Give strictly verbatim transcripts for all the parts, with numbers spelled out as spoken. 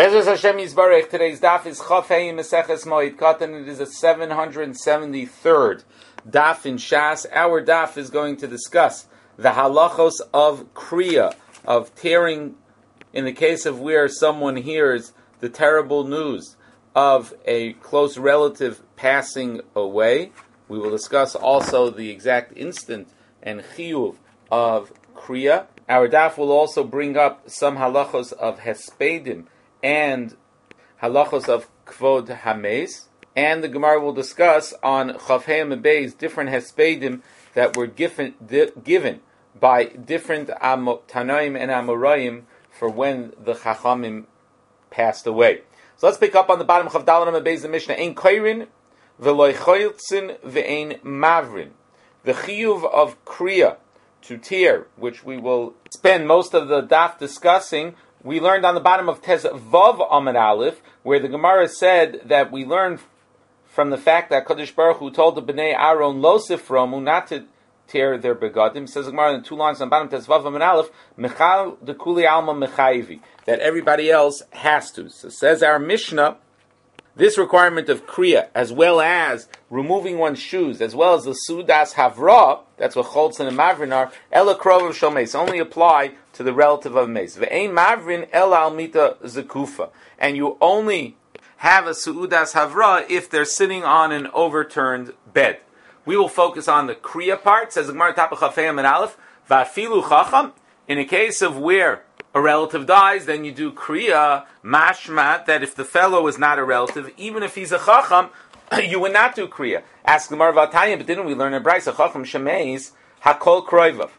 Bezos Hashem Yisbarech. Today's daf is Chaf Hey Meseches Moed Katan. It is a seven hundred seventy-third daf in Shas. Our daf is going to discuss the halachos of kriya, of tearing, in the case of where someone hears the terrible news of a close relative passing away. We will discuss also the exact instant and chiyuv of kriya. Our daf will also bring up some halachos of hespedim and halachos of kvod hames, and the Gemara will discuss on Chafei Mebei's different hespedim that were given, di, given by different amo, Tanaim and Amoraim for when the Chachamim passed away. So let's pick up on the bottom of Chavdalan Mebei's the Mishnah. Ein koirin v'loy choytzin v'ein mavrin. The chiyuv of kriya, to tear, which we will spend most of the daf discussing. We learned on the bottom of Tez Vav Amud Aleph, where the Gemara said that we learned from the fact that Kadosh Baruch Hu told the Bnei Aaron lo sifromu, not to tear their begadim. Says the Gemara in the two lines on the bottom of Tez Vav Amud Aleph, Mechal dekuli alma mechayivi, that everybody else has to. So says our Mishnah, this requirement of kriya, as well as removing one's shoes, as well as the sudas havra, that's what choltzin and mavrin are, ela krov of shomais, only apply to the relative of mace. Ve'ein mavrin ela almita zekufa, and you only have a sudas havra if they're sitting on an overturned bed. We will focus on the kriya part. Says the Gemara Tapach Chafei Amud Aleph, va'afilu chacham, in a case of where a relative dies, then you do kriya, mashmat, that if the fellow is not a relative, even if he's a chacham, you would not do kriya. Ask the Gemara Vatayim, but didn't we learn in Brisa, chacham shemeis, hakol kroivav.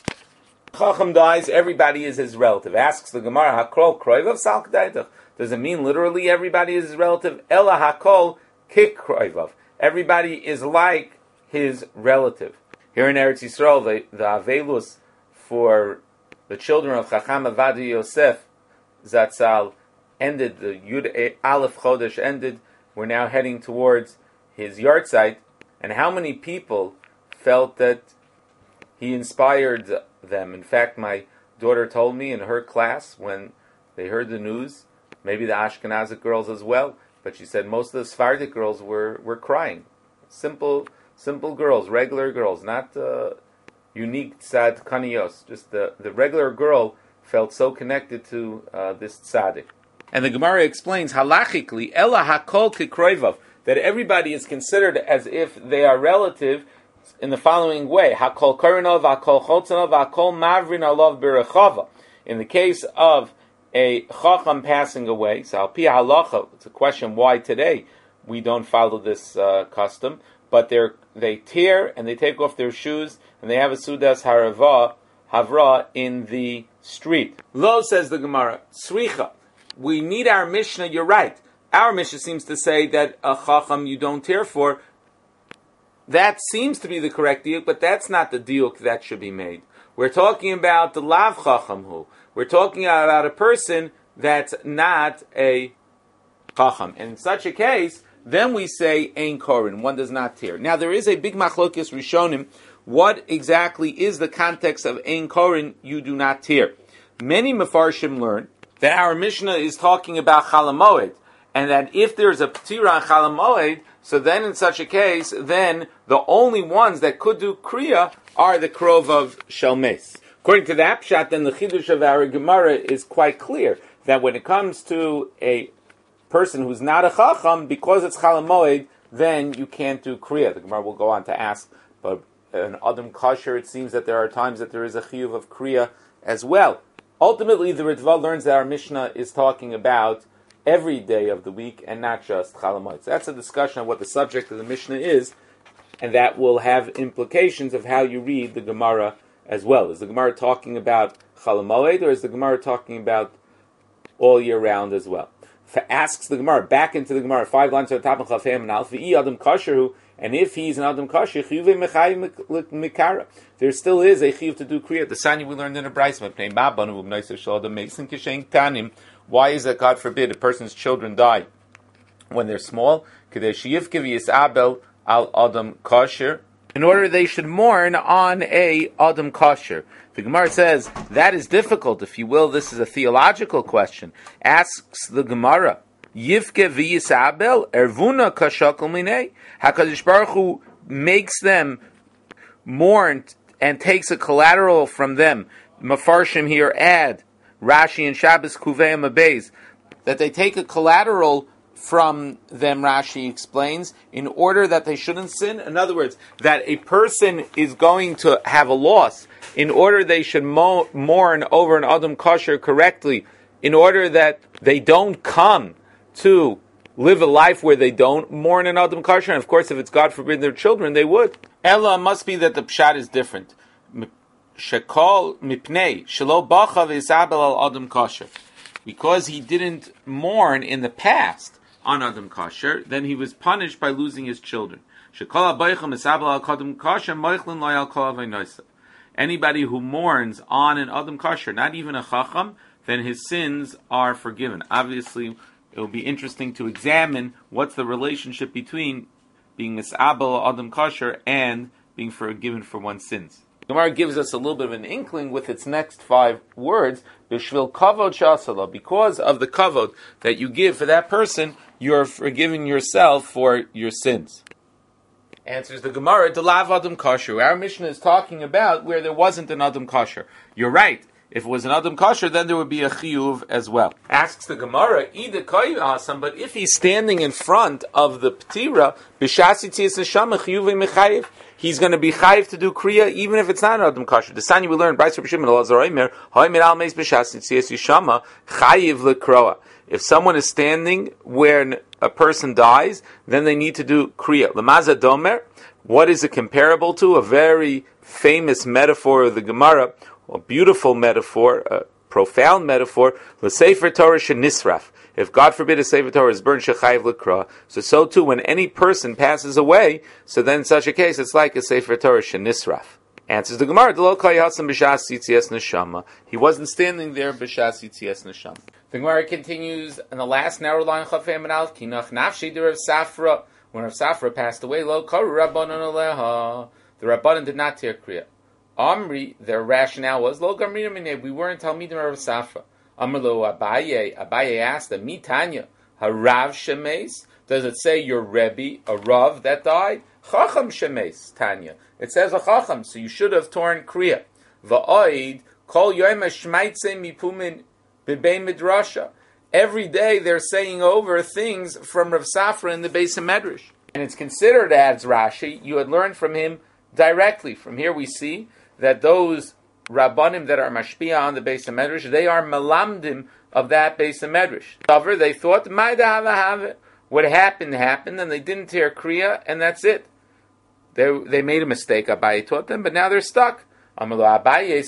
Chacham dies, everybody is his relative. Asks the Gemara, hakol kroivav sal k'daitach. Does it mean literally everybody is his relative? Ella hakol kik kroivav. Everybody is like his relative. Here in Eretz Yisrael, the, the avelus for the children of Chacham Avadi Yosef Zatzal ended, the Yud Aleph Chodesh ended. We're now heading towards his yahrzeit. And how many people felt that he inspired them? In fact, my daughter told me in her class when they heard the news, maybe the Ashkenazic girls as well, but she said most of the Sephardic girls were, were crying. Simple, simple girls, regular girls, not Uh, unique tzad kaniyos. Just the, the regular girl felt so connected to uh, this tzaddik. And the Gemara explains, halachically, ella hakol kikroivav, that everybody is considered as if they are relative in the following way. Hakol karinov, hakol chotzanov, hakol mavrin alav berechava. In the case of a chacham passing away, so al pi halacha, it's a question why today we don't follow this uh, custom, but they they tear and they take off their shoes and they have a sudas harava havra in the street. Lo, says the Gemara, sricha. We need our Mishnah. You're right. Our Mishnah seems to say that a chacham you don't tear for. That seems to be the correct diuk, but that's not the diuk that should be made. We're talking about the lav chacham hu. We're talking about a person that's not a chacham, and in such a case, then we say ein korin, one does not tear. Now there is a big machlokes rishonim. What exactly is the context of ein korin, you do not tear? Many mefarshim learn that our Mishnah is talking about chalamoed, and that if there's a ptira on chalamoed, so then in such a case, then the only ones that could do kriya are the krov of shelmes. According to the Apshat, then the chidush of our Gemara is quite clear, that when it comes to a person who's not a chacham, because it's chalamoed, then you can't do kriya. The Gemara will go on to ask, but an adam kasher, it seems that there are times that there is a chiyuv of kriya as well. Ultimately, the Ritva learns that our Mishnah is talking about every day of the week and not just chalamoed. So that's a discussion of what the subject of the Mishnah is, and that will have implications of how you read the Gemara as well. Is the Gemara talking about chalamoed, or is the Gemara talking about all year round as well? Asks the Gemara, back into the Gemara, five lines on the top of Chafei Amud Aleph, v'i adam kasher, and if he's an adam kasher, chiyuv mechayim mikara, there still is a chiyuv to do kriya. The Sanya we learned in a Brisa, why is that, God forbid, a person's children die when they're small? Al adam kasher, in order they should mourn on a Adam Kosher. The Gemara says that is difficult, if you will. This is a theological question. Asks the Gemara, Yivke v'yisabel ervuna kashakol minei. HaKadosh Baruch Hu makes them mourn and takes a collateral from them. Mefarshim here add, Rashi and Shabbos Kuvei Mabeis, that they take a collateral from them, Rashi explains, in order that they shouldn't sin. In other words, that a person is going to have a loss, in order they should mo- mourn over an Adam Kosher correctly, in order that they don't come to live a life where they don't mourn an Adam Kosher. And of course, if it's God forbid their children, they would. Ella must be that the pshat is different. Shekol mipnei shelo bacha v'isabel al Adam Kosher. Because he didn't mourn in the past on Adam Kosher, then he was punished by losing his children. Anybody who mourns on an Adam Kosher, not even a Chacham, then his sins are forgiven. Obviously, it will be interesting to examine what's the relationship between being misabel Adam Kosher and being forgiven for one's sins. Gemara gives us a little bit of an inkling with its next five words, B'shvil kavod shasala, because of the kavod that you give for that person, you're forgiving yourself for your sins. Answers the Gemara, Delav Adam Kosher. Our Mishnah is talking about where there wasn't an Adam Kosher. You're right. If it was an Adam Kosher, then there would be a chiyuv as well. Asks the Gemara, Ida koy asam, but if he's standing in front of the ptira, b'shasi tziyas neshama chiyuv mechayiv, he's going to be chayiv to do kriya, even if it's not an Adam Kosher. The Sanya we learned, B'ais Rabbi Shimon Elazar Omer, Hoymer al meis b'shasi tziyas neshama chayiv lekroa. If someone is standing where a person dies, then they need to do kriya. Lamaza domer, what is it comparable to? A very famous metaphor of the Gemara, a beautiful metaphor, a profound metaphor, l'sefer Torah shenisraf. If God forbid a sefer Torah is burned, shechayiv l'kra. So, so too, when any person passes away, so then in such a case, it's like a sefer Torah shenisraf. Answers the Gemara, D'lo kol yasam b'shas yitzias neshama. He wasn't standing there b'shas yitzias neshama. The Gemara continues in the last narrow line, Chafei Menal, Kinach nafshi de Rav Safra. When Rav Safra passed away, lo karu rabbanon aleha. The rabbanon did not tear kriya. Amri, their rationale was, Lo Gamrina Mineh, we weren't Talmidim Rav Safra. Amr lo Abaye, Abaye asked them, Mitanya, Harav Shemes? Does it say your Rebbe, a Rav that died? Chacham Shemes, Tanya. It says a Chacham, so you should have torn Kriya. Va'oid, Kol Yoim Shmaitze Mipumin B'Bei Midrasha. Every day they're saying over things from Rav Safra in the Beis HaMedrash. And it's considered, adds Rashi, you had learned from him directly. From here we see that those Rabbanim that are mashpia on the Beis HaMedrash, they are melamdim of that Beis HaMedrash. However, they thought, what happened happened, and they didn't tear Kriya, and that's it. They they made a mistake, Abaye taught them, but now they're stuck. That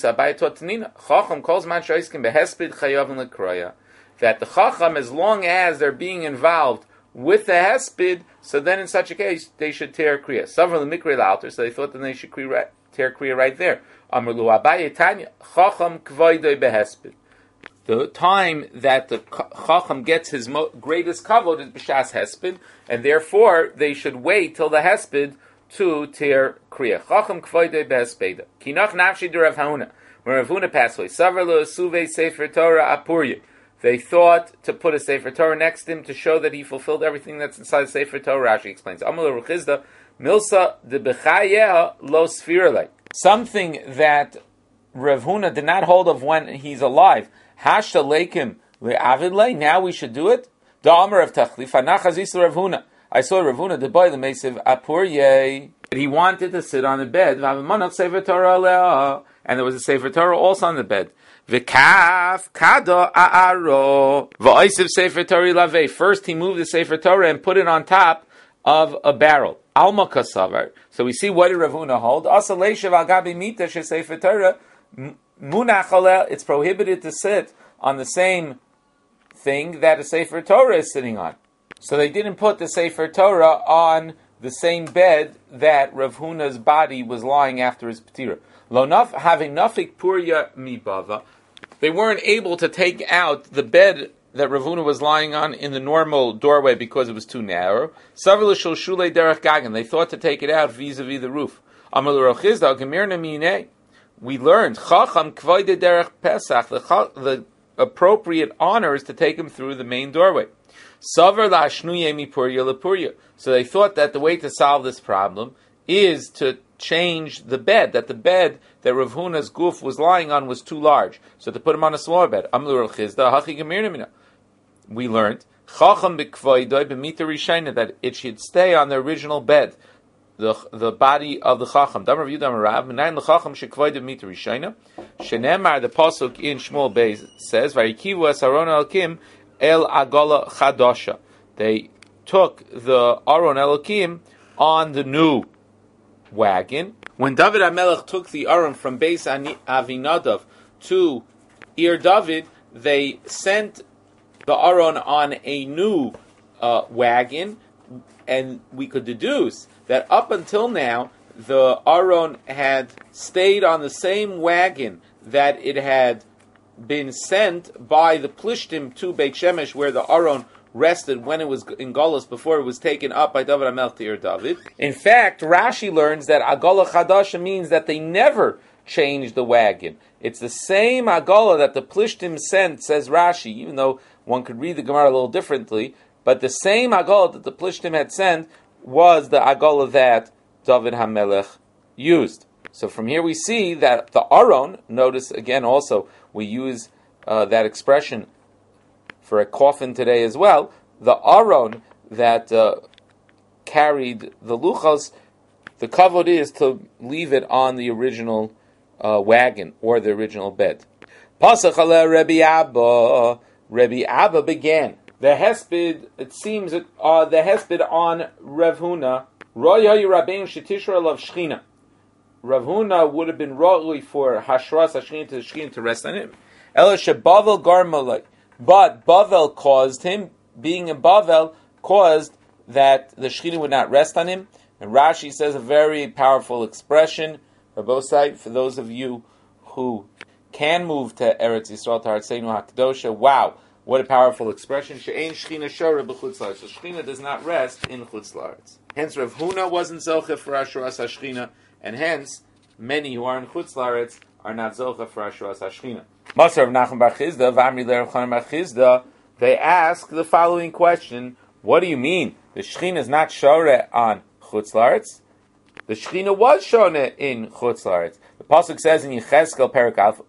the Chacham, as long as they're being involved with the Hesped, so then in such a case, they should tear Kriya. Savra l'mikre l'alter, so they thought that they should tear Kriya right there. Amrlu Abaye Tanya, Chacham kvoidoi behesped. The time that the Chacham gets his mo- greatest kavod is b'shas Hesped, and therefore they should wait till the Hesped to tear Kriya. Chacham kvoidoi behespeda. Kinach nafshi de Rav Huna. When Rav Huna passed away, Savra lo suve sefer Torah apurye. They thought to put a Sefer Torah next to him to show that he fulfilled everything that's inside the Sefer Torah. Rashi explains, Amar Ruchizda, Milsa de Bechayeha lo sfirale. Something that Rav Huna did not hold of when he's alive. Hasha leikim le'avidle. Now we should do it. Da Amar of Tachlif. Anachazis Rav Huna. I saw Rav Huna the boy the Mesiv Apurye. He wanted to sit on the bed. V'avamanach Sefer Torah le'ah. And there was a Sefer Torah also on the bed. V'kaf kado a'aro v'oisiv Sefer Torah lavei. First, he moved the Sefer Torah and put it on top of a barrel. Alma kasavar. So we see what did Rav Huna hold. Asa leishav al gabi mita she Sefer Torah munach aleh. It's prohibited to sit on the same thing that a Sefer Torah is sitting on. So they didn't put the Sefer Torah on the same bed that Rav Huna's body was lying after his p'tira. Lo naf having nafik purya mibava. They weren't able to take out the bed that Rav Huna was lying on in the normal doorway because it was too narrow. They thought to take it out vis-a-vis the roof. Amar Rav Chizda, Gemirna Minei. We learned Chacham Kvoide Derech Pesach. The, the appropriate honor is to take him through the main doorway. Savar la'ashnuye mipurya lepurya. So they thought that the way to solve this problem is to change the bed, that the bed that Rav Huna's goof was lying on was too large. So to put him on a smaller bed. Amar Rav Chizda, Hachi Gemirna Mina. We learned Chacham B'Kvoidoi B'Mita Rishayna, that it should stay on the original bed, the the body of the Chacham. Damar Rav Yudah Rav Menayin l'Chacham shekvoid B'Mita Rishayna. Shenemar, the pasuk in Shmuel Beis says, Vayikivu es Aron Elokim el Agola Chadosha. They took the Aron Elokim on the new wagon. When David HaMelech took the Aron from Beis Avinadav to Ir David, they sent the Aron on a new uh, wagon, and we could deduce that up until now, the Aron had stayed on the same wagon that it had been sent by the Plishtim to Beit Shemesh, where the Aron rested when it was in Golus before it was taken up by David HaMelech to Ir David. In fact, Rashi learns that Agola Chadasha means that they never changed the wagon. It's the same Agola that the Plishtim sent, says Rashi, even though one could read the Gemara a little differently, but the same Agola that the Plishtim had sent was the Agola that David HaMelech used. So from here we see that the Aron, notice again also, we use uh, that expression for a coffin today as well, the Aron that uh, carried the Luchos, the kavod is to leave it on the original uh, wagon or the original bed. Pasach ala Rebbe Abba, Rebbe Abba began. The Hesped, it seems, uh, the Hesped on Rav Huna, Roy Hayu Rabbeinu Shetishra Lav Shechina. Rav Huna would have been rotly for Hashras Hashchina to the Shechina to rest on him. Ela Shebavel Garmalai. But Bavel caused him, being in Bavel, caused that the Shechina would not rest on him. And Rashi says a very powerful expression, Rabosai, for those of you who can move to Eretz Yisrael, to Hartzeinu HaKadosha. Wow, what a powerful expression. She'ein Shechina shara b'chutz la'aretz. So Shechina does not rest in chutz la'aretz. Hence Rav Huna wasn't zoche for Ashuras HaShechina, and hence many who are in chutz la'aretz are not zoche for Ashuras HaShechina. Masar of Nachum Bar Chizda, V'amri L'Rav Chanan Bar Chizda, they ask the following question: what do you mean? The Shechina is not shore on chutz la'aretz? The Shechina was shown in chutz la'aretz. The pasuk says in Yechezkel Perek Alpha,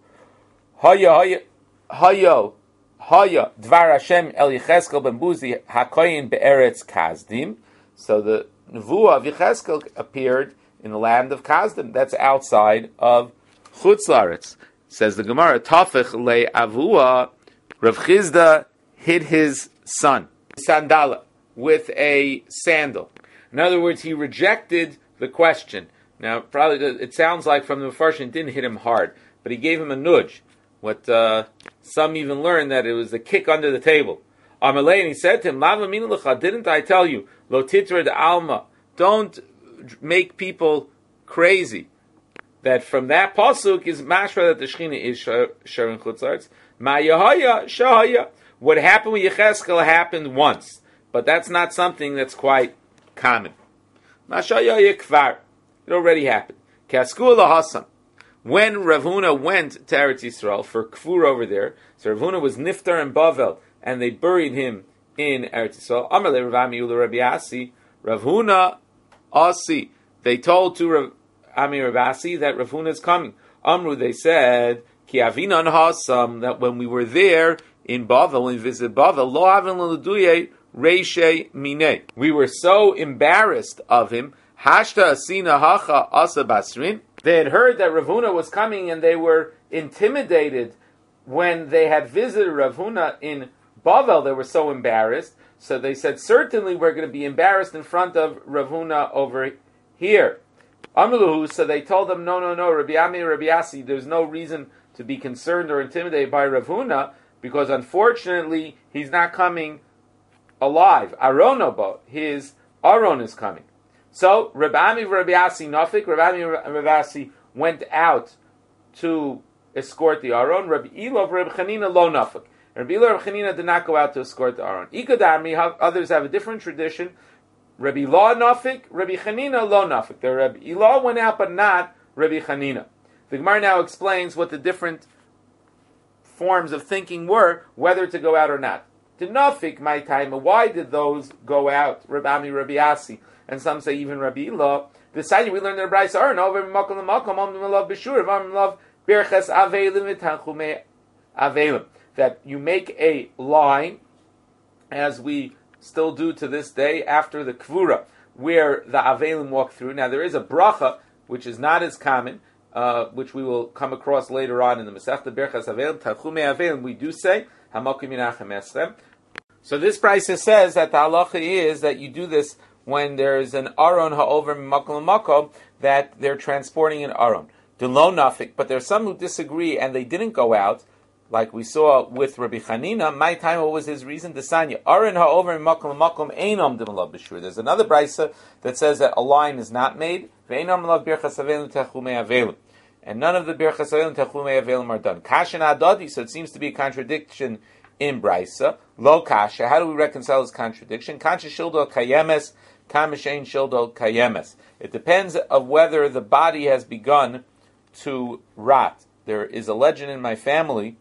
Haya Haya Hayo Haya Dvar Hashem El Yechezkel Ben Buzi Hakoyin Be'eretz Kazdim. So the nevuah of Yechezkel appeared in the land of Kazdim. That's outside of chutz la'aretz. Says the Gemara, Tafich Le Avua, Rav Chizda hid his son, Sandala, with a sandal. In other words, he rejected the question. Now, probably it sounds like from the Mefarshim it didn't hit him hard, but he gave him a nudge. What uh, some even learned that it was a kick under the table. Amalei, and he said to him, Lava minulacha, didn't I tell you, Lo titra de alma, don't make people crazy. That from that pasuk is mashra that the Shechina is sharing chutz la'aretz. Ma yahaya shahaya. What happened with Yechezkel happened once, but that's not something that's quite common. Ma shahaya kvar. It already happened. Kasku lahasam. When Rav Huna went to Eretz Yisrael for kfur over there, so Rav Huna was niftar in Bavel, and they buried him in Eretz Yisrael. Amar le Rav Ami ula Rabbi Asi. Rav Huna Asi. They told to Rav Amir Rabasi that Rav Huna is coming. Amru, they said, Ki avinan hasam, that when we were there in Bavel, when we visited Bavel, lo avin l'duye reishe mine. We were so embarrassed of him. Hashta asina hacha asa basrin. They had heard that Rav Huna was coming, and they were intimidated when they had visited Rav Huna in Bavel. They were so embarrassed. So they said, certainly we're going to be embarrassed in front of Rav Huna over here. Amaluhu, so they told them, no, no, no, Rabbi Ami, Rabbi Asi, there's no reason to be concerned or intimidated by Rav Huna, because unfortunately, he's not coming alive. Aronobo, his Aron is coming. So, Rabbi Ami, Rabbi Asi, Nafik, Rabbi Ami, Rabbi Asi went out to escort the Aron. Rabbi Elov, Rabbi Chanina, lo Nafik. Rabbi Elov, Rabbi Chanina did not go out to escort the Aron. Ikadami, others have a different tradition. Rabbi Ilah nafik, Rabbi Chanina lo nafik. The Rabbi Ilah went out, but not Rabbi Chanina. The Gemara now explains what the different forms of thinking were, whether to go out or not. To nafik, my time, why did those go out? Rabbi Ami, Rabbi Asi, and some say even Rabbi Ilah. The side we learned in the Brayso are over makom makom omdim love b'shur, omdim love birches avelim v'tanchumei avelim. That you make a line, as we still do to this day, after the Kvura, where the Avelim walk through. Now, there is a bracha, which is not as common, uh, which we will come across later on in the Masechta Birchas Avelim, Tanchumei Avelim, we do say, Hamokim Yinachem Eslem. So this brayso says that the halacha is that you do this when there is an Aron ha'over Makom Makom, that they're transporting an Aron. Delo nafik, but there are some who disagree and they didn't go out, like we saw with Rabbi Chanina. My time, what was his reason? Desanya Aron ha'over makom makom einam d'melav b'shur. There's another brayso that says that a line is not made. Ve'einam l'lav birchas avelim techumei avelim, and none of the birchas avelim techumei avelim are done. Kasha adadi. So it seems to be a contradiction in brayso. Lo kasha. How do we reconcile this contradiction? Kasha shildol kayemes, kamishein shildol kayemes. It depends of whether the body has begun to rot. There is a legend in my family.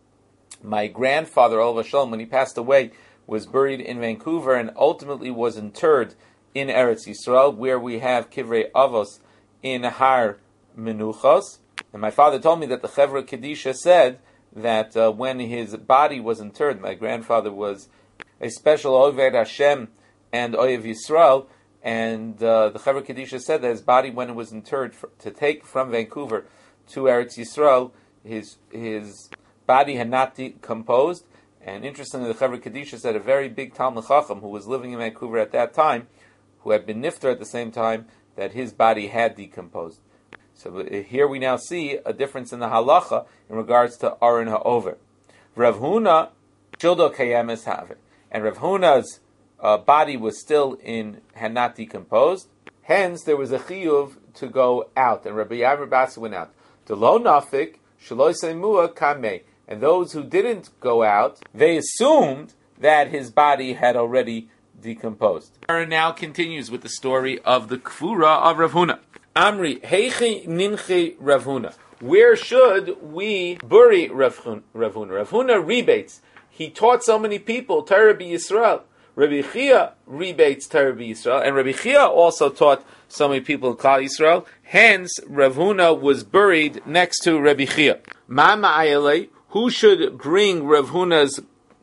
My grandfather, Olav Shalom, when he passed away, was buried in Vancouver and ultimately was interred in Eretz Yisrael, where we have Kivrei Avos in Har Menuchos. And my father told me that the Chevra Kedisha said that uh, when his body was interred, my grandfather was a special Oved Hashem and Oyev Yisrael, and uh, the Chevra Kedisha said that his body, when it was interred, for, to take from Vancouver to Eretz Yisrael, his his body had not decomposed. And interestingly, the Chevra Kedisha said a very big Talmud Chacham who was living in Vancouver at that time, who had been nifter at the same time, that his body had decomposed. So here we now see a difference in the halacha in regards to Aron ha'over. Rav Huna shildo kayemes have, and Rav Huna's uh, body was still in, had not decomposed. Hence, there was a chiyuv to go out, and Rabbi Yamir Basi went out. The lo nafik shaloi seimua kamei. And those who didn't go out, they assumed that his body had already decomposed. It now continues with the story of the Kfura of Rav Huna. Amri, heichi ninchi Rav Huna. Where should we bury Rav Huna? Rav Huna rebates. He taught so many people Torah b'Yisrael. Rabbi Chia rebates Torah b'Yisrael, and Rabbi Chia also taught so many people in Klal Yisrael. Hence, Rav Huna was buried next to Rabbi Chia. Mama ayalei. Who should bring Rav Huna's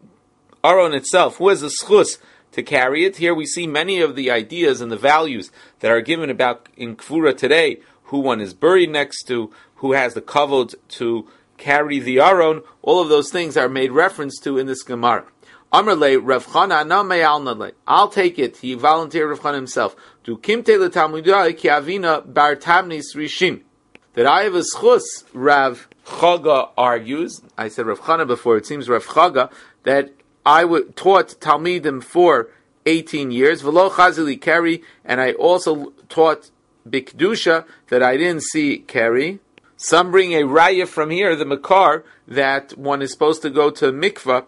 Aron itself? Who has the schus to carry it? Here we see many of the ideas and the values that are given about in Kfura today. Who one is buried next to, who has the kavod to carry the Aron. All of those things are made reference to in this Gemara. Amrle Rav Chana na me'alnale. I'll take it. He volunteered Rav Chana himself. Du kimte letalmudai ki avina bar tamnis rishim. That I have a schus, Rav Chaga argues, I said Rav Chana before, it seems Rav Chaga, that I w- taught Talmidim for eighteen years, V'lo chazili keri, and I also taught Bikdusha, that I didn't see keri. Some bring a raya from here, the Makar, that one is supposed to go to mikvah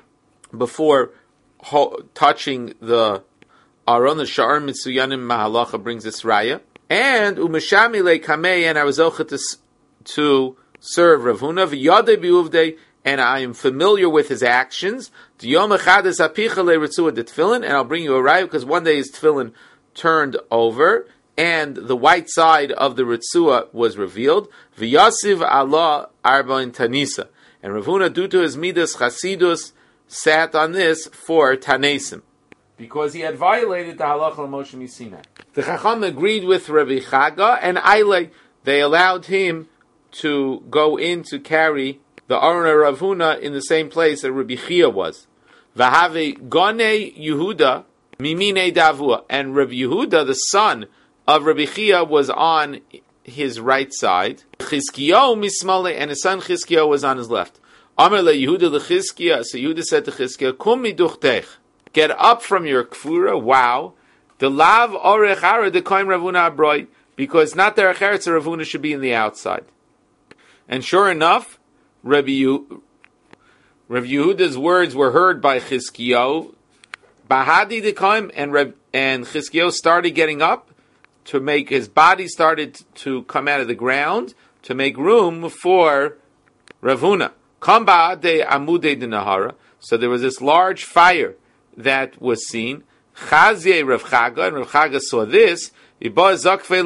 before ho- touching the Aron. The Sha'ar Mitsuyanim Mahalacha brings this raya. And umeshami le kamei, and I was ochet to, to serve Rav Huna v'yadei biuvdei, and I am familiar with his actions. D'yom echad es apicha le ritzua de tefillin, and I'll bring you a raya because one day his tefillin turned over, and the white side of the ritzua was revealed. V'yasiv Allah arba'in tanisa, and Rav Huna, due to his midas chasidus, sat on this for tanesim, because he had violated the halacha of Moshe Sinai. The Chacham agreed with Rabbi Chaga, and Aile, they allowed him to go in to carry the Aron Rav Huna in the same place that Rabbi Chia was. V'have Gone Yehuda Mimine Davua, and Rabbi Yehuda, the son of Rabbi Chia, was on his right side. Chizkiyahu mismale, and his son Chizkiyahu was on his left. Amar le Yehuda leChizkiyahu, so Yehuda said to Chizkiyahu, Kum miduchtech, get up from your kfura. Wow. The lav orech ara de koim Rav Huna abroi, because not the eretz Rav Huna should be in the outside. And sure enough, Rabbi, Yehu, Rabbi Yehuda's words were heard by Chizkiyahu, Bahadi Dikaim, and Reb, and Chizkiyahu started getting up to make, his body started to come out of the ground to make room for Rav Huna. Kam ba'adei amudei denahara. So there was this large fire that was seen. Chazye Rav Chaga, and Rav Chaga saw this. He was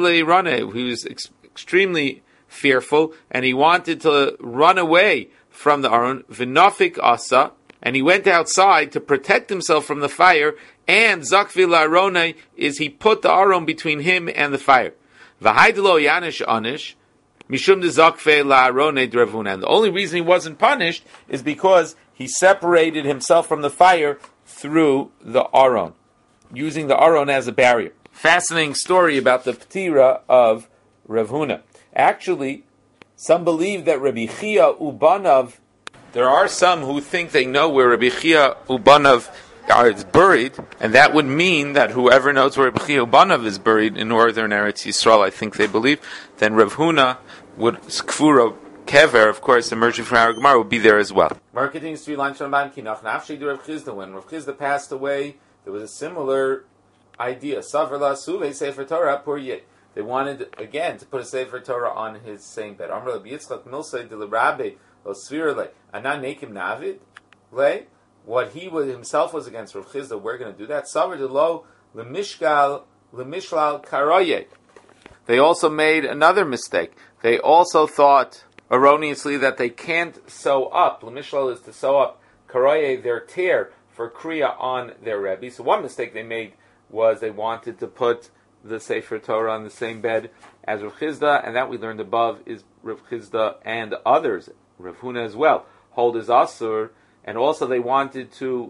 ex- extremely fearful, and he wanted to run away from the Aron. V'nafik asa, and he went outside to protect himself from the fire. And zakvi la'arone is he put the Aron between him and the fire. V'haidelo yanish anish mishum de zakve la'arone d'Rav Huna. And the only reason he wasn't punished is because he separated himself from the fire through the Aron, using the Aron as a barrier. Fascinating story about the Ptira of Rav Huna. Actually, some believe that Rabbi Chia Ubanav, there are some who think they know where Rabbi Chia Ubanav is buried, and that would mean that whoever knows where Rabbi Chia Ubanav is buried in northern Eretz Yisrael, I think they believe, then Rav Huna would, Skfuro Kever, of course, emerging from our Gemara, would be there as well. Mar continues to be lines from Ban Kinach. Nafshi de Rav Chizda. When Rav Chizda passed away, there was a similar idea. Savar la suve sefer Torah puryeh. They wanted again to put a sefer Torah on his same bed. Amar Rabbi Yitzchak Milsei de l'Rabbe Osvirle Anan Nekim Navid le. What he was, himself was against Rav Chizda. We're going to do that. Savar de lo lemishgal lemishlal karoye. They also made another mistake. They also thought erroneously that they can't sew up. Lemishal is to sew up karoye, their tear for kriya on their Rebbe. So one mistake they made was they wanted to put the Sefer Torah on the same bed as Rav Chizda, and that we learned above is Rav Chizda and others, Rav Huna as well, hold as Asur, and also they wanted to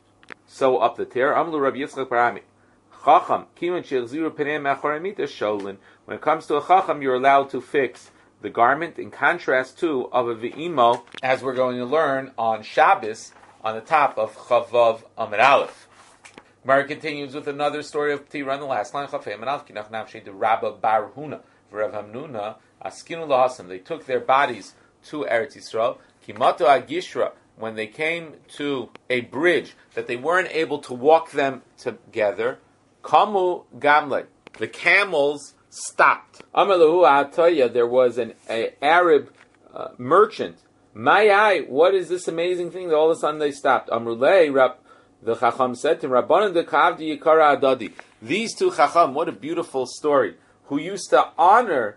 sew up the tear. Amlu Rabbi Yitzchak Barami. Chacham, kiman she'chziru penei me'achorei mita sholin. When it comes to a chacham, you're allowed to fix the garment, in contrast to of a ve'imo, as we're going to learn on Shabbos, on the top of Chavav Amid Aleph. Gemara continues with another story of Ptira on the last line. Chafei Manaf Kinach Nafshei de Rabba Bar Huna v'Rav Hamnuna Askinu Lahasam. They took their bodies to Eretz Yisrael. Kimato Agishra, when they came to a bridge that they weren't able to walk them together. Kamu Gamle, the camels stopped. Amalahu Atoya, there was an a Arab uh, merchant. Mayai, what is this amazing thing that all of a sudden they stopped? Amrulei Rab. The Chacham said to him, Rabbanan de Kavdi Yikara Adadi. These two Chacham, what a beautiful story, who used to honor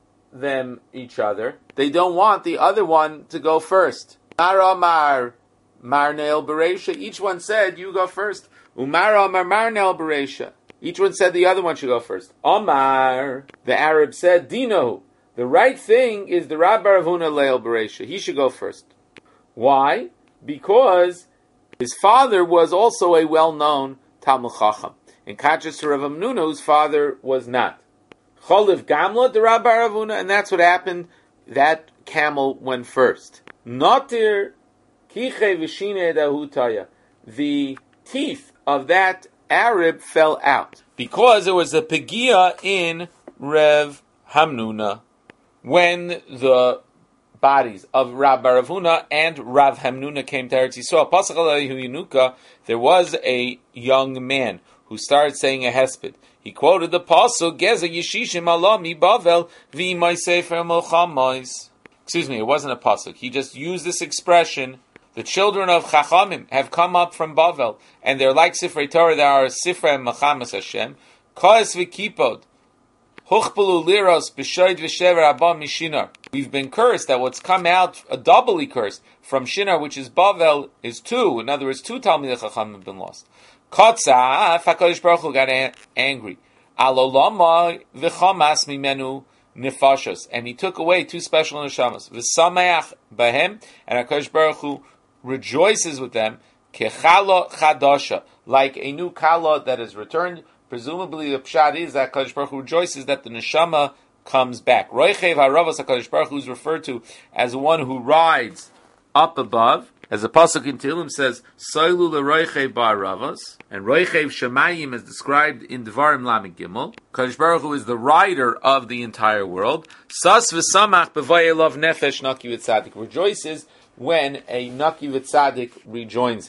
them each other. They don't want the other one to go first. Mar Mar Marnel Beresha. Each one said, you go first. Umar Amar Marnel Beresha. Each one said the other one should go first. Omar, the Arab said, Dino. The right thing is the Rabbi Rav Huna Leil Beresha. He should go first. Why? Because his father was also a well-known Talmud Chacham, in contrast to Rav Hamnuna, whose father was not. Choliv Gamla de Rabbi Rav Huna, and that's what happened. That camel went first. Notir kiche v'shine dahutaya. The teeth of that Arab fell out because there was a pegia in Rav Hamnuna when the bodies of Rabbi Rav Huna and Rav Hamnuna came to Eretz Yisrael. Pasach Alayhu Yinuka, there was a young man who started saying a hesped. He quoted the pasuk, Geza Yeshishim Allah mi Bavel v'imay sefer melchamois. Excuse me, it wasn't a pasuk. He just used this expression. The children of Chachamim have come up from Bavel, and they're like Sifrei Torah, they are Sifrei Mechamas Hashem. Koes v'kipod. We've been cursed that what's come out, a doubly cursed, from Shinar, which is Bavel, is two. In other words, two Talmidei Chacham have been lost. Kotzah, HaKadosh Baruch Hu got angry. Alolama v'chamas mimenu nefashos. And he took away two special neshamas. V'sameach bahem, and HaKadosh Baruch Hu rejoices with them, kechala chadasha, like a new kala that is returned. Presumably, the pshat is that HaKadosh Baruch Hu rejoices that the neshama comes back. Roichev haravas, HaKadosh Baruch Hu is referred to as one who rides up above. As the pasuk in Tehillim says, "Soilu leroichev ba'aravas," and roichev shemayim is described in Devarim Lamed Gimel. HaKadosh Baruch Hu is the rider of the entire world. Sas v'samach b'vayelav nefesh naki v'tzadik, rejoices when a naki v'tzadik rejoins him.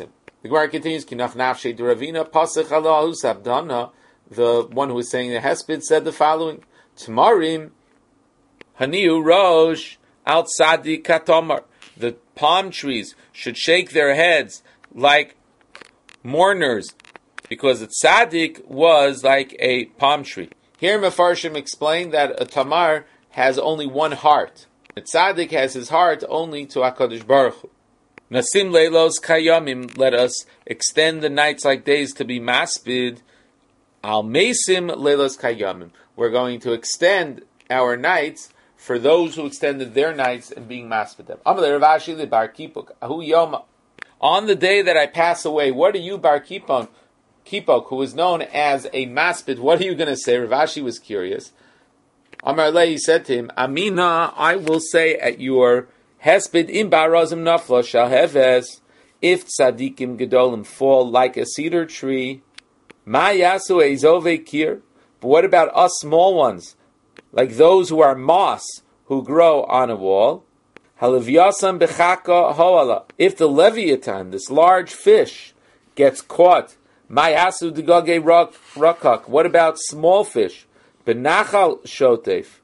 The Gemara continues, Kinach nafshe duravina pasach Allah sabdana. The one who was saying the hesped said the following: Tamarim haniu rosh al tzadi katomar. The palm trees should shake their heads like mourners, because the tzaddik was like a palm tree. Here Mefarshim explained that a tamar has only one heart. The tzaddik has his heart only to HaKadosh Baruch Hu. Nasim leilos kayamim, let us extend the nights like days to be maspid. Al mesim leilos kayamim, we're going to extend our nights for those who extended their nights and being maspid them. Amalei Rav Ashi le bar Kipok, ahu yoma. On the day that I pass away, what are you, Bar Kipok, Kipok, who is known as a maspid, what are you going to say? Rav Ashi was curious. Amar le, he said to him, Amina, I will say at your hesped im barazim nafla shal heves, if tzadikim gedolim fall like a cedar tree, ma yasu ezove kir, but what about us small ones, like those who are moss, who grow on a wall? Haleviasam bechaka hoala, if the leviathan, this large fish, gets caught, ma yasu degage rakak, what about small fish? Benachal shotef,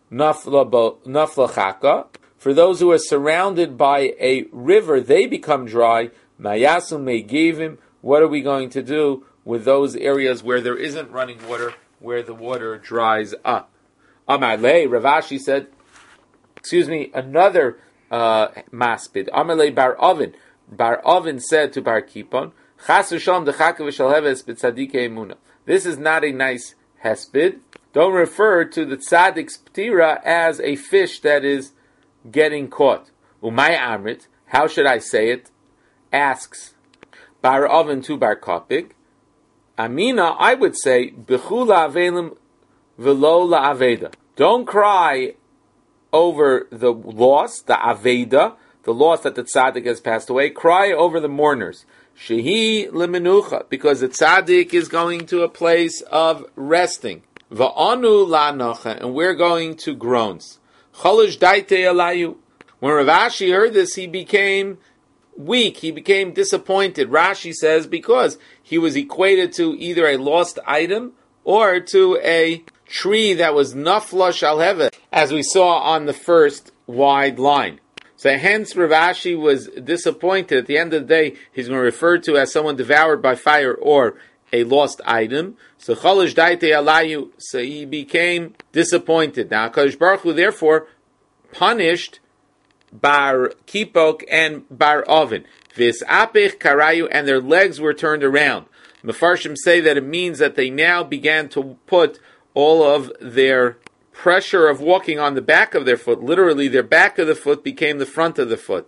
nafla chaka, for those who are surrounded by a river, they become dry. Mayasu megivim. What are we going to do with those areas where there isn't running water, where the water dries up? Amalei, Rav Ashi said, excuse me, another uh, maspid. Amalei bar Oven. Bar Oven said to Bar Kipon, Chas v'shalom dechaka v'shal heves b'tzadike emuna. This is not a nice hesped. Don't refer to the tzaddik's ptira as a fish that is getting caught. Umay amrit, how should I say it? Asks Bar Oven to Bar Kopik. Amina, I would say, Bechula avelim v'lo la'aveda. Don't cry over the loss, the aveda, the loss that the tzaddik has passed away. Cry over the mourners. Shehi lemenucha, because the tzaddik is going to a place of resting. Va'anu la'anocha, and we're going to groans. Cholish daite alayu. When Rav Ashi heard this, he became weak. He became disappointed. Rashi says because he was equated to either a lost item or to a tree that was nafla shal hevet, as we saw on the first wide line. So hence Rav Ashi was disappointed. At the end of the day, he's going to refer to as someone devoured by fire or a lost item. So cholish daite alayu. So he became disappointed. Now HaKadosh Baruch Hu therefore punished Bar Kipok and Bar Oven. Vis apich karayu, and their legs were turned around. Mefarshim say that it means that they now began to put all of their pressure of walking on the back of their foot. Literally, their back of the foot became the front of the foot.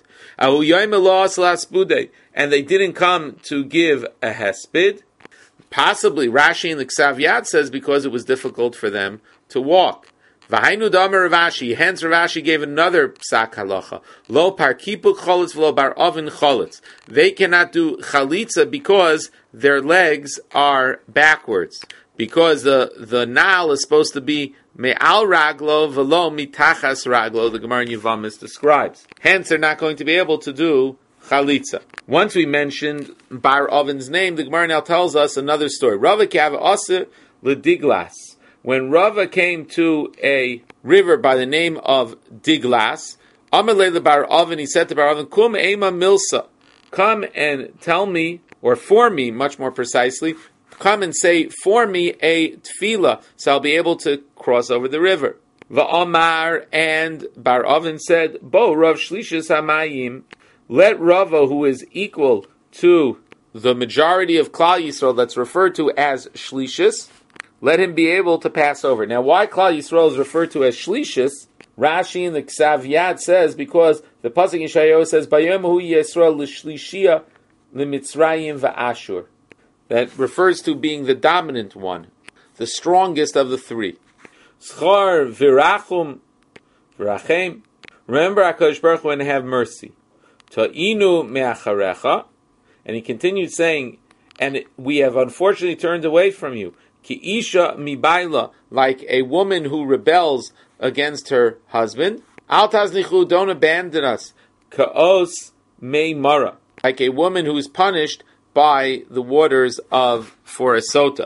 And they didn't come to give a hesped. Possibly, Rashi in the Ksav Yad says because it was difficult for them to walk. V'hainu damer Rav Ashi, hence Rav Ashi gave another psak halacha. Lo par kipuk cholitz v'lo bar oven cholitz. They cannot do chalitza because their legs are backwards. Because the, the naal is supposed to be me'al raglo v'lo mitachas raglo, the Gemara in Yevamos describes. Hence, they're not going to be able to do chalitza. Once we mentioned Bar Oven's name, the Gemara now tells us another story. Rava kav asa l'diglas. When Rava came to a river by the name of Diglas, Amalei Bar Oven, he said to Bar Oven, Kum ema milsa, come and tell me, or for me, much more precisely, come and say for me a tefillah, so I'll be able to cross over the river. Va'amar, and Bar Oven said, Bo Rav Shlishis Hamayim, let Rava, who is equal to the majority of Klal Yisrael, that's referred to as Shlishis, let him be able to pass over. Now, why Klal Yisrael is referred to as Shlishis, Rashi in the Ksav Yad says, because the Pasuk in Yeshayahu says, Bayom hu Yisrael l'shlishia l'mitzrayim va'ashur. That refers to being the dominant one, the strongest of the three. Schar virachum virachem. Remember HaKadosh Baruch Hu and have mercy. Ta'inu me'acharecha. And he continued saying, and we have unfortunately turned away from you. Ki isha mibayla, like a woman who rebels against her husband. Al taznichu, don't abandon us. Ka'os me'mara, like a woman who is punished by the waters of Forest Sota.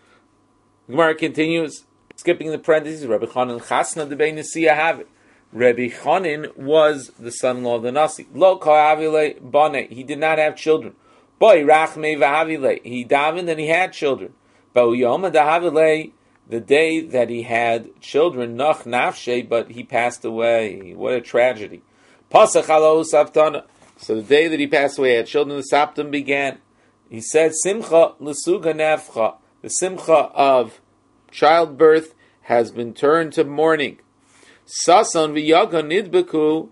The Gemara continues, skipping the parentheses, Rabbi Chanan Chasna de Bein Nasiya have it. Rabbi Chanan was the son-in-law of the Nasi. Lo ka'avile bane. He did not have children. Boy rachme v'havile. He davened and he had children. Ba'uyoma dahavile. The day that he had children, nach nafshe, but he passed away. What a tragedy. Pasach alo saptana. So the day that he passed away, he had children, the saptam began. He said, Simcha l'suga nefcha. The simcha of childbirth has been turned to mourning. Sason v'yagon nidbeku.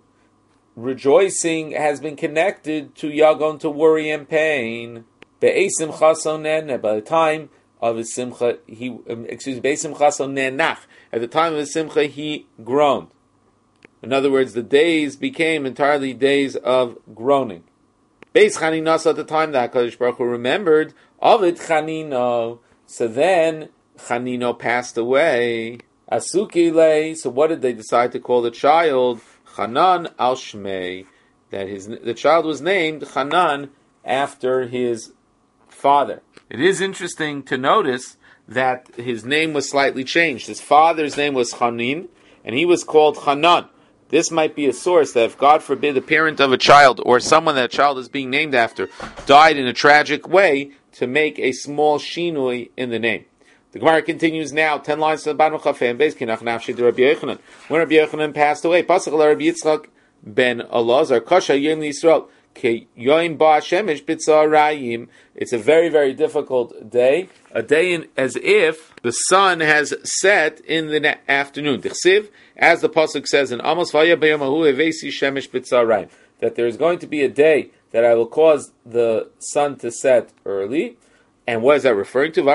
Rejoicing has been connected to yagon, to worry and pain. Be'esim chason nene. By the time of his simcha, he, um, excuse me, Be'esim chason nenach. At the time of his simcha, he groaned. In other words, the days became entirely days of groaning. Beis Chaninos, at the time that HaKadosh Baruch Hu remembered, Ovid Chanino. So then, Chanino passed away. Asuki lay. So what did they decide to call the child? Chanan al Shmei. That his the child was named Chanan after his father. It is interesting to notice that his name was slightly changed. His father's name was Chanin, and he was called Chanan. This might be a source that if, God forbid, the parent of a child or someone that a child is being named after died in a tragic way, to make a small shinui in the name. The Gemara continues now, ten lines to the bottom of Chafei and Beis, Kinach Nafshi de Rabbi Yochanan. When Rabbi Yochanan passed away, Pasach la Rabbi Yitzchak ben Elazar, Kasha Yom Yisrael, Ke Yoim Ba Shemesh B'Tzarayim. It's a very, very difficult day, a day in, as if the sun has set in the na- afternoon. Dichsiv, as the pasuk says in Amos, Vaya B'Yomahu Evesi Shemesh B'Tzarayim, that there is going to be a day that I will cause the sun to set early. And what is that referring to?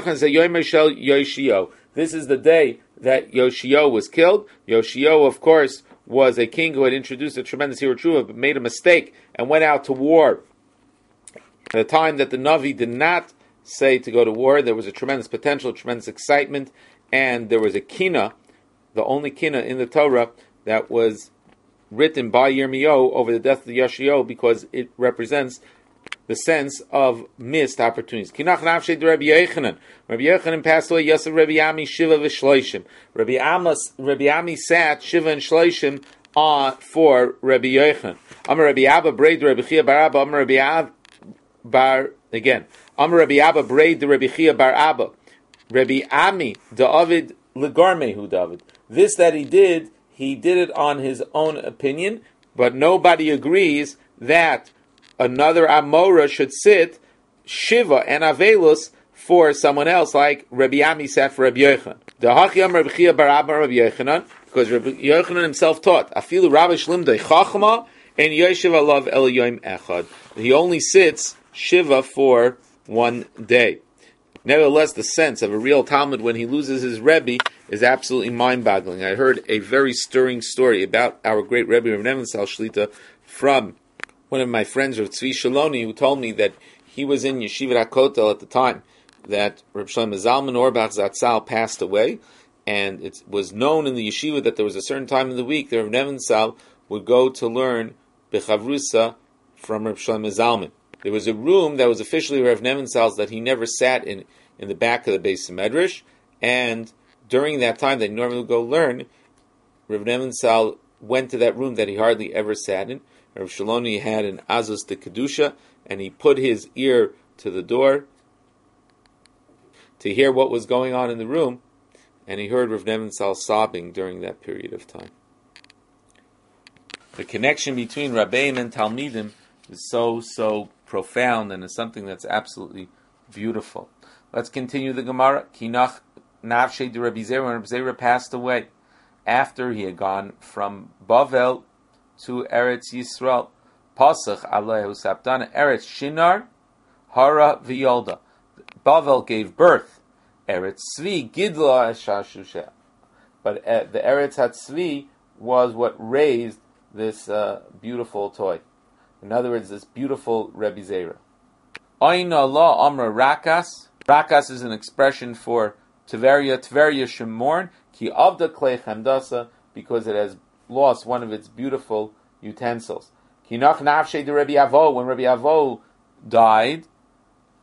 This is the day that Yoshio was killed. Yoshio, of course, was a king who had introduced a tremendous hero tshuva, but made a mistake and went out to war. At a time that the Navi did not say to go to war, there was a tremendous potential, tremendous excitement, and there was a kina, the only kina in the Torah that was written by Yirmiyahu over the death of the Yoshio, because it represents the sense of missed opportunities. Kinach nafshe de Rabbi Yochanan. Rabbi Yochanan passed away. Yosef Rabbi Ami Shiva v'Shloishim. Rabbi Amos, Rabbi Ami sat Shiva and Shloishim uh, for Rabbi Yochanan. Amar Rabbi Abba braid Rabbi Chia bar Abba. Amar Rabbi Ab bar again. Amar Rabbi Abba braid Rabbi Chia bar Abba. Rabbi Ami David legarmehu David. This that he did, he did it on his own opinion, but nobody agrees that another Amora should sit Shiva and Avelus for someone else, like Rabbi Ami sat for Rabbi Yochanan. The Hachiyam Rabbi Chia bar Abba Rabbi Yochanan, because Rabbi Yochanan himself taught, Afilu Rabbi Shlimdei Chachma and Yoshev Alav El Yom Echad. He only sits Shiva for one day. Nevertheless, the sense of a real Talmud when he loses his Rebbe is absolutely mind-boggling. I heard a very stirring story about our great Rebbe Rav Nebenzahl Shlita from one of my friends, Rav Tzvi Shaloni, who told me that he was in Yeshivat HaKotel at the time that Rav Shlomo Zalman Auerbach Zatzal passed away, and it was known in the yeshiva that there was a certain time in the week that Rav Nebenzahl would go to learn Bechavrusa from Rav Shlomo Zalman. There was a room that was officially Rav Nebenzahl's that he never sat in, in the back of the Beis Medrash, and during that time that he normally would go learn, Rav Nebenzahl went to that room that he hardly ever sat in. Rav Shaloni had an Azus de Kedusha, and he put his ear to the door to hear what was going on in the room, and he heard Rav Nebenzahl sobbing during that period of time. The connection between Rabbeim and Talmidim is so, so profound, and is something that's absolutely beautiful. Let's continue the Gemara. Kinach nafshei de Rabbi Zera, when Rabbi Zera passed away, after he had gone from Bavel to Eretz Yisrael. Pasach Alehu Saptana Eretz Shinar Hara V'Yolda. Bavel gave birth. Eretz Tzvi Gidla Eshashusha. But uh, the Eretz HaTzvi was what raised this uh, beautiful toy. In other words, this beautiful Rebbe Zera. Ain Allah Amra Rakas. Rakas is an expression for Tveria, Tveria Shemorn, Ki Avda Klei Chemdasa, because it has lost one of its beautiful utensils. Kinach Nafshe de Rabbi Avo, when Rabbi Avo died,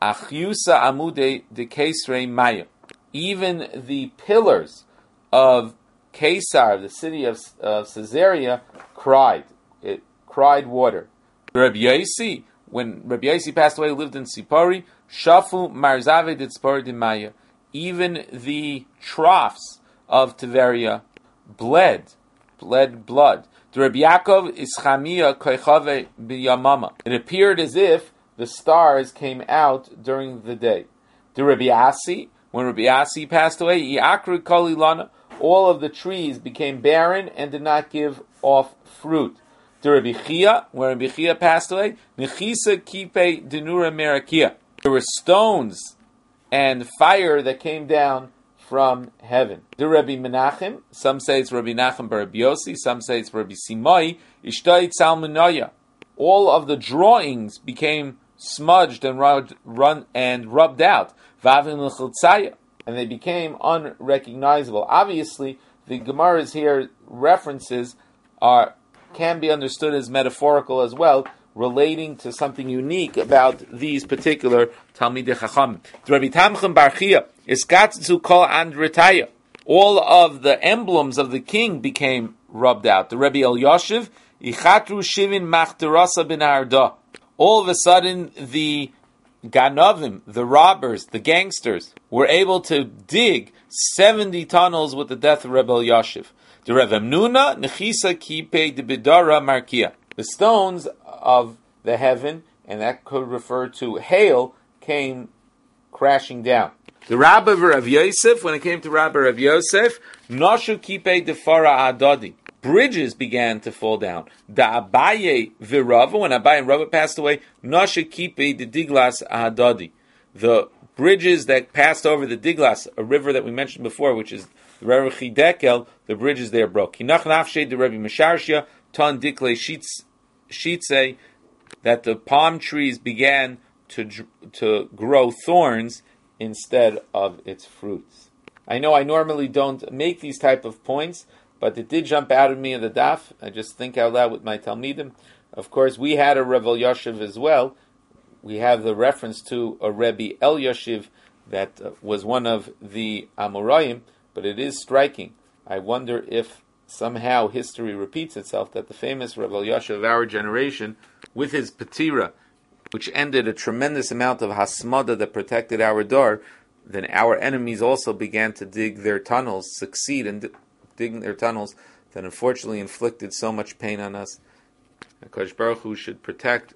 Achyusa amude de Kesrei Maya. Even the pillars of Caesar, the city of, of Caesarea, cried. It cried water. Rabbi Yosi, when Rabbi Yosi passed away, lived in Sipori. Shafu marzave de Tzipori de Maya. Even the troughs of Tiberia bled, bled blood. Rabbi Yaakov is chamia koichave b'yamama. It appeared as if the stars came out during the day. The Rabbi Asi, when Rabbi Asi passed away, Iakru kolilana, all of the trees became barren and did not give off fruit. The Rabbi Chia, when Rabbi Chia passed away, Nechisa kipe denura merakia. There were stones and fire that came down from heaven. The Rabbi Menachem, some say it's Rabbi Nachem bar Rabbi Yosi, some say it's Rabbi Simai, Ishtai Tzalmunaya. All of the drawings became smudged and rubbed, run, and rubbed out. Vavin l'chiltzaya. And they became unrecognizable. Obviously, the Gemara's here references are can be understood as metaphorical as well, relating to something unique about these particular Talmidei Chacham. Rabbi Tamchem bar Chia, Iskatzu kol andretaya. All of the emblems of the king became rubbed out. The Rabbi Elyashiv, Ichatru shivin machterasa ben arda. All of a sudden, the Ganavim, the robbers, the gangsters, were able to dig seventy tunnels with the death of Rebbe Elyashiv. The Rebbe Mnuna, Nechisa kipe de bidara markia. The stones of the heaven, and that could refer to hail, came crashing down. The Rabbi of Rav Yosef, when it came to Rabbi Rav Yosef, Noshu kipe de fara adadi. Bridges began to fall down. Da Abaye v'Rava, when Abaye and Rava passed away, Noshu kipe de diglas adadi. The bridges that passed over the Diglas, a river that we mentioned before, which is the Rebbe Chidekel, the bridges there broke. Hinach nafshe de Rebbe Mesharshia, ton dikle shitze, that the palm trees began to to grow thorns instead of its fruits. I know I normally don't make these type of points, but it did jump out of me in the daf. I just think out loud with my Talmidim. Of course, we had a Rebbe Elyashiv as well. We have the reference to a Rebbe Elyashiv that uh, was one of the Amoraim, but it is striking. I wonder if somehow history repeats itself, that the famous Rebbe Elyashiv of our generation, with his Petira, which ended a tremendous amount of hasmada that protected our door, then our enemies also began to dig their tunnels, succeed in d- digging their tunnels, that unfortunately inflicted so much pain on us. HaKadosh Baruch Hu should protect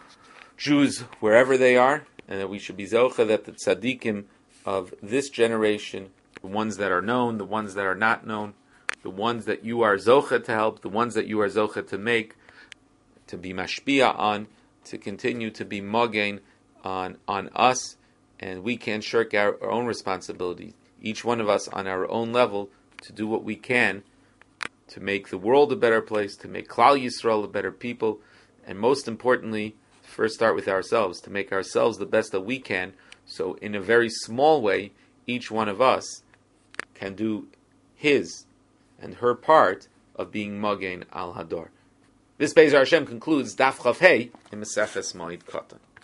Jews wherever they are, and that we should be zocha that the tzaddikim of this generation, the ones that are known, the ones that are not known, the ones that you are zocha to help, the ones that you are zocha to make, to be mashpia on, to continue to be mogain on on us, and we can't shirk our, our own responsibilities. Each one of us on our own level to do what we can to make the world a better place, to make Klal Yisrael a better people, and most importantly, first start with ourselves, to make ourselves the best that we can, so in a very small way, each one of us can do his and her part of being mogain al hador. This Be'ez Hashem concludes Daf Chav Hey in Maseches Moed Katan.